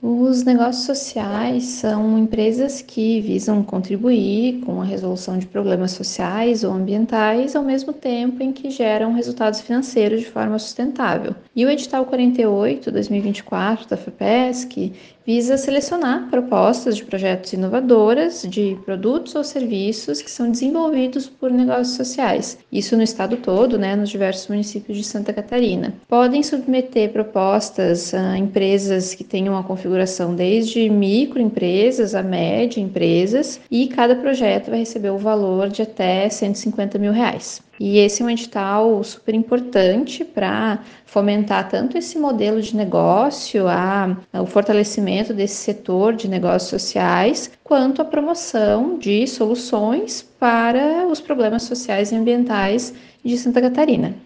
Os negócios sociais são empresas que visam contribuir com a resolução de problemas sociais ou ambientais, ao mesmo tempo em que geram resultados financeiros de forma sustentável. E o edital 48/2024 da FAPESC visa selecionar propostas de projetos inovadoras de produtos ou serviços que são desenvolvidos por negócios sociais. Isso no estado todo, nos diversos municípios de Santa Catarina. Podem submeter propostas a empresas que tenham uma configuração desde microempresas a média empresas, e cada projeto vai receber o valor de até R$ 150 mil. E esse é um edital super importante para fomentar tanto esse modelo de negócio, o fortalecimento desse setor de negócios sociais, quanto a promoção de soluções para os problemas sociais e ambientais de Santa Catarina.